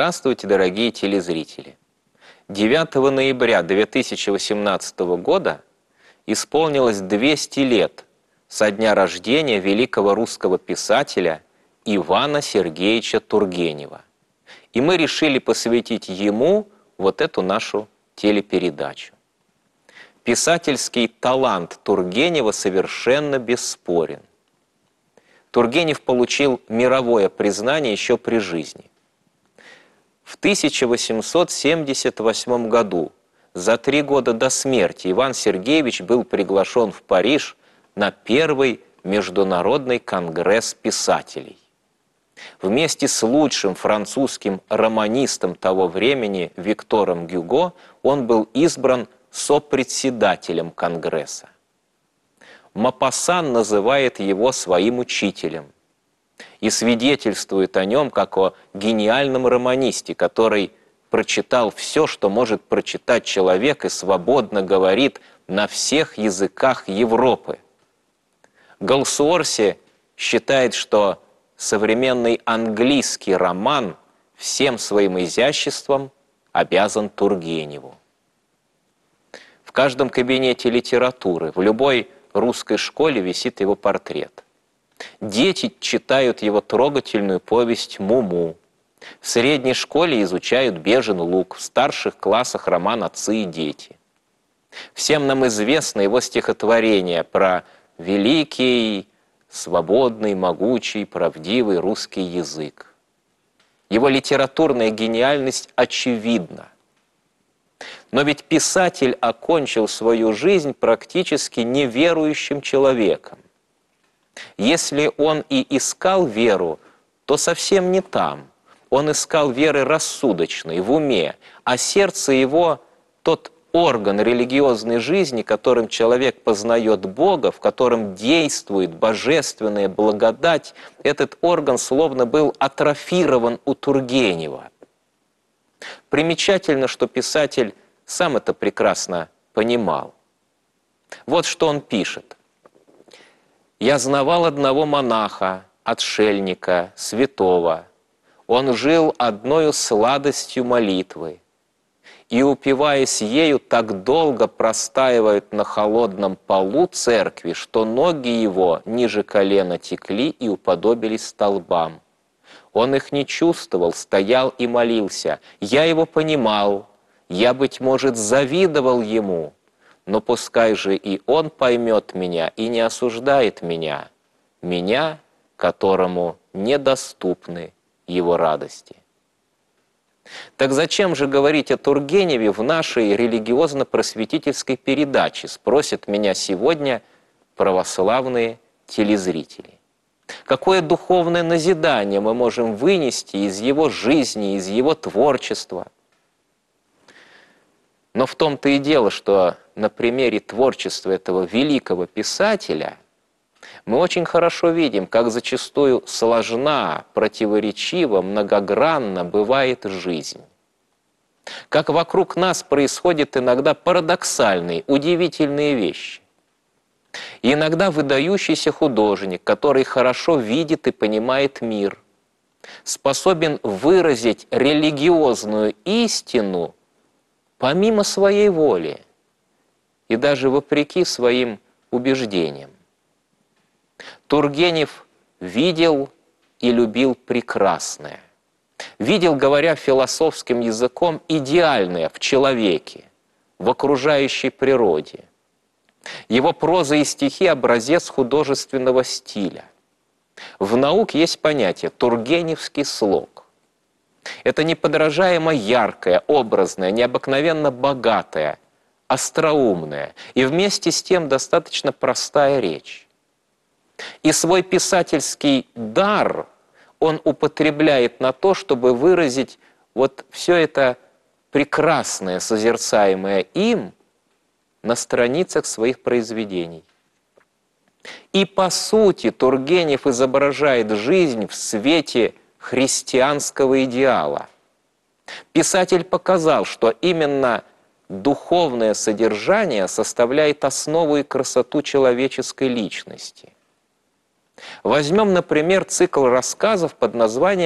Здравствуйте, дорогие телезрители! 9 ноября 2018 года исполнилось 200 лет со дня рождения великого русского писателя Ивана Сергеевича Тургенева. И мы решили посвятить ему вот эту нашу телепередачу. Писательский талант Тургенева совершенно бесспорен. Тургенев получил мировое признание еще при жизни. В 1878 году, за 3 года до смерти, Иван Сергеевич был приглашен в Париж на первый международный конгресс писателей. Вместе с лучшим французским романистом того времени Виктором Гюго он был избран сопредседателем конгресса. Мопассан называет его своим учителем и свидетельствует о нем как о гениальном романисте, который прочитал все, что может прочитать человек, и свободно говорит на всех языках Европы. Голсуорси считает, что современный английский роман всем своим изяществом обязан Тургеневу. В каждом кабинете литературы, в любой русской школе висит его портрет. Дети читают его трогательную повесть «Муму». В средней школе изучают «Бежин луг», в старших классах роман «Отцы и дети». Всем нам известно его стихотворение про великий, свободный, могучий, правдивый русский язык. Его литературная гениальность очевидна. Но ведь писатель окончил свою жизнь практически неверующим человеком. Если он и искал веру, то совсем не там. Он искал веры рассудочной, в уме, а сердце его – тот орган религиозной жизни, которым человек познает Бога, в котором действует божественная благодать, этот орган словно был атрофирован у Тургенева. Примечательно, что писатель сам это прекрасно понимал. Вот что он пишет. «Я знавал одного монаха, отшельника, святого. Он жил одною сладостью молитвы, и, упиваясь ею, так долго простаивает на холодном полу церкви, что ноги его ниже колена текли и уподобились столбам. Он их не чувствовал, стоял и молился. Я его понимал, я, быть может, завидовал ему, но пускай же и он поймет меня и не осуждает меня, которому недоступны его радости». Так зачем же говорить о Тургеневе в нашей религиозно-просветительской передаче, спросят меня сегодня православные телезрители. Какое духовное назидание мы можем вынести из его жизни, из его творчества? Но в том-то и дело, что на примере творчества этого великого писателя мы очень хорошо видим, как зачастую сложна, противоречива, многогранна бывает жизнь. Как вокруг нас происходят иногда парадоксальные, удивительные вещи. И иногда выдающийся художник, который хорошо видит и понимает мир, способен выразить религиозную истину помимо своей воли и даже вопреки своим убеждениям. Тургенев видел и любил прекрасное. Видел, говоря философским языком, идеальное в человеке, в окружающей природе. Его проза и стихи – образец художественного стиля. В науке есть понятие «тургеневский слог». Это неподражаемо яркая, образная, необыкновенно богатая, остроумная и вместе с тем достаточно простая речь. И свой писательский дар он употребляет на то, чтобы выразить вот все это прекрасное, созерцаемое им, на страницах своих произведений. И по сути Тургенев изображает жизнь в свете христианского идеала. Писатель показал, что именно духовное содержание составляет основу и красоту человеческой личности. Возьмем, например, цикл рассказов под названием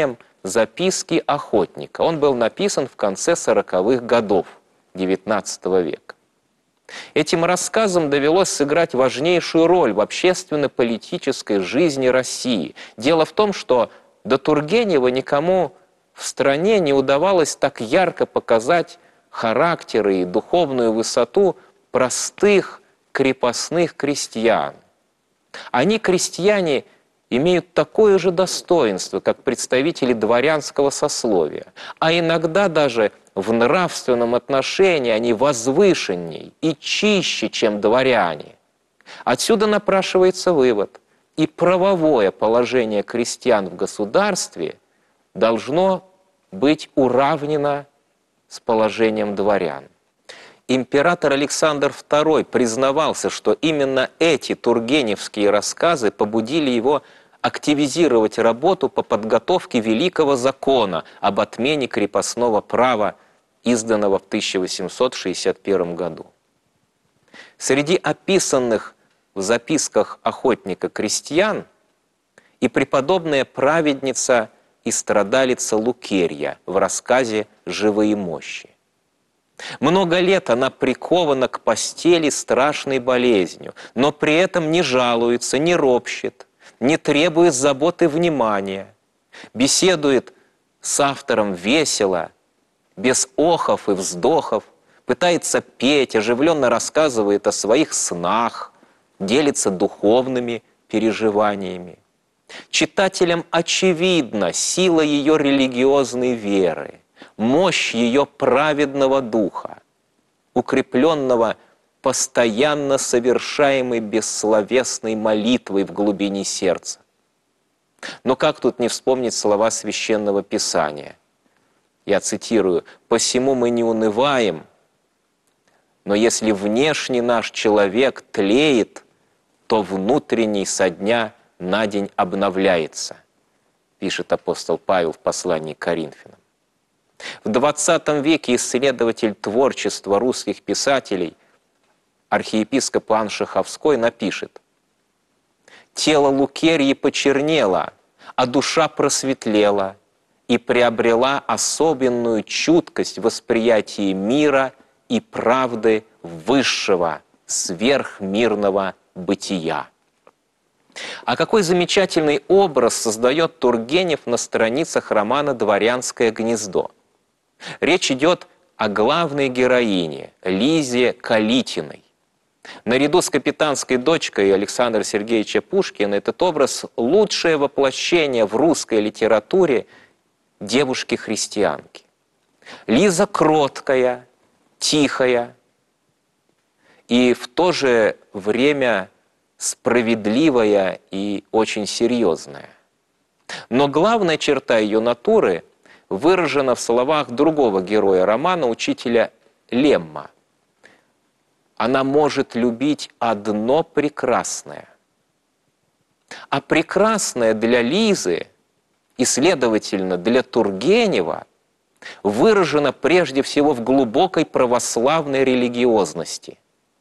«Записки охотника». Он был написан в конце 40-х годов XIX века. Этим рассказом довелось сыграть важнейшую роль в общественно-политической жизни России. Дело в том, что до Тургенева никому в стране не удавалось так ярко показать характеры и духовную высоту простых крепостных крестьян. Они, крестьяне, имеют такое же достоинство, как представители дворянского сословия, а иногда даже в нравственном отношении они возвышенней и чище, чем дворяне. Отсюда напрашивается вывод: и правовое положение крестьян в государстве должно быть уравнено с положением дворян. Император Александр II признавался, что именно эти тургеневские рассказы побудили его активизировать работу по подготовке Великого закона об отмене крепостного права, изданного в 1861 году. Среди описанных в записках охотника крестьян и преподобная праведница и страдалица Лукерья в рассказе «Живые мощи». Много лет она прикована к постели страшной болезнью, но при этом не жалуется, не ропщет, не требует заботы и внимания, беседует с автором весело, без охов и вздохов, пытается петь, оживленно рассказывает о своих снах, делится духовными переживаниями. Читателям очевидна сила ее религиозной веры, мощь ее праведного духа, укрепленного постоянно совершаемой бессловесной молитвой в глубине сердца. Но как тут не вспомнить слова Священного Писания? Я цитирую: «Посему мы не унываем, но если внешний наш человек тлеет, то внутренний со дня на день обновляется», пишет апостол Павел в послании к Коринфянам. В XX веке исследователь творчества русских писателей архиепископ Иоанн Шаховской напишет: «Тело Лукерьи почернело, а душа просветлела и приобрела особенную чуткость в восприятии мира и правды высшего, сверхмирного бытия». А какой замечательный образ создает Тургенев на страницах романа «Дворянское гнездо». Речь идет о главной героине Лизе Калитиной. Наряду с капитанской дочкой Александра Сергеевича Пушкина этот образ – лучшее воплощение в русской литературе девушки-христианки. Лиза кроткая, тихая и в то же время справедливая и очень серьезная. Но главная черта ее натуры выражена в словах другого героя романа, учителя Лемма. Она может любить одно прекрасное. А прекрасное для Лизы и, следовательно, для Тургенева выражено прежде всего в глубокой православной религиозности.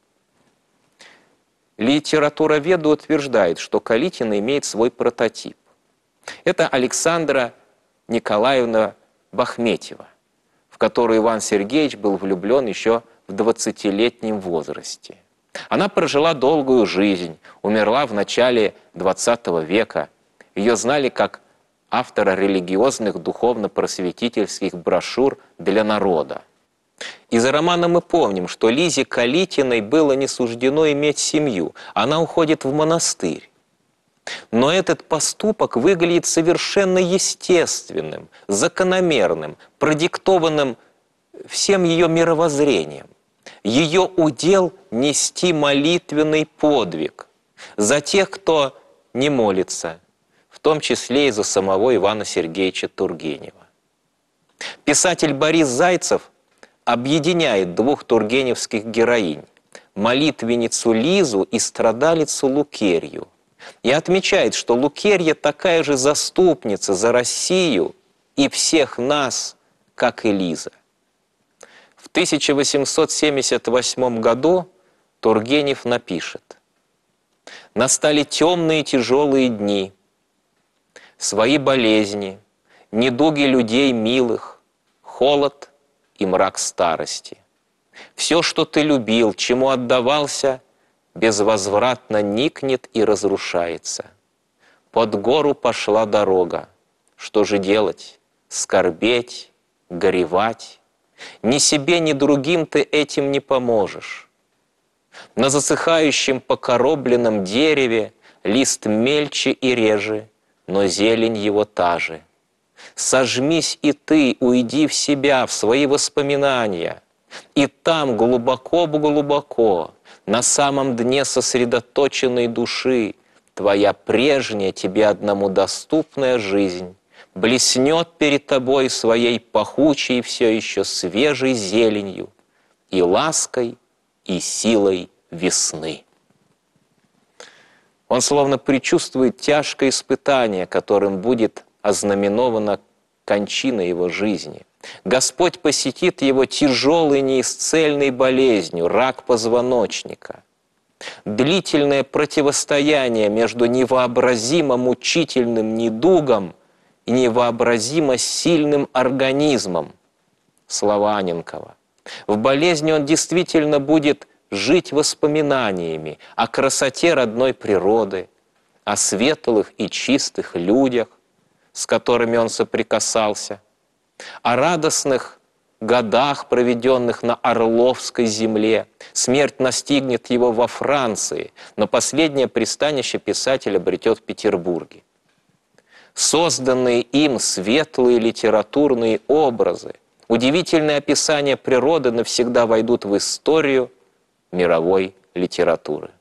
Литературоведы утверждают, что Калитина имеет свой прототип. Это Александра Николаевна Бахметьева, в которую Иван Сергеевич был влюблен еще в 20-летнем возрасте. Она прожила долгую жизнь, умерла в начале XX века. Ее знали как автора религиозных духовно-просветительских брошюр для народа. Из романа мы помним, что Лизе Калитиной было не суждено иметь семью. Она уходит в монастырь. Но этот поступок выглядит совершенно естественным, закономерным, продиктованным всем ее мировоззрением. Ее удел – нести молитвенный подвиг за тех, кто не молится, в том числе и за самого Ивана Сергеевича Тургенева. Писатель Борис Зайцев объединяет двух тургеневских героинь – молитвенницу Лизу и страдалицу Лукерью, и отмечает, что Лукерья такая же заступница за Россию и всех нас, как и Лиза. В 1878 году Тургенев напишет: «Настали темные тяжелые дни, свои болезни, недуги людей милых, холод и мрак старости. Все, что ты любил, чему отдавался, безвозвратно никнет и разрушается. Под гору пошла дорога. Что же делать? Скорбеть, горевать? Ни себе, ни другим ты этим не поможешь. На засыхающем покоробленном дереве лист мельче и реже, но зелень его та же. Сожмись и ты, уйди в себя, в свои воспоминания, и там глубоко-глубоко, на самом дне сосредоточенной души, твоя прежняя, тебе одному доступная жизнь блеснет перед тобой своей пахучей, все еще свежей зеленью и лаской, и силой весны. Он словно предчувствует тяжкое испытание, которым будет ознаменована кончина его жизни. Господь посетит его тяжелой неисцельной болезнью, рак позвоночника. Длительное противостояние между невообразимо мучительным недугом и невообразимо сильным организмом. Слова Анненкова. В болезни он действительно будет жить воспоминаниями о красоте родной природы, о светлых и чистых людях, с которыми он соприкасался, о радостных годах, проведенных на Орловской земле. Смерть настигнет его во Франции, но последнее пристанище писатель обретет в Петербурге. Созданные им светлые литературные образы, удивительные описания природы навсегда войдут в историю мировой литературы.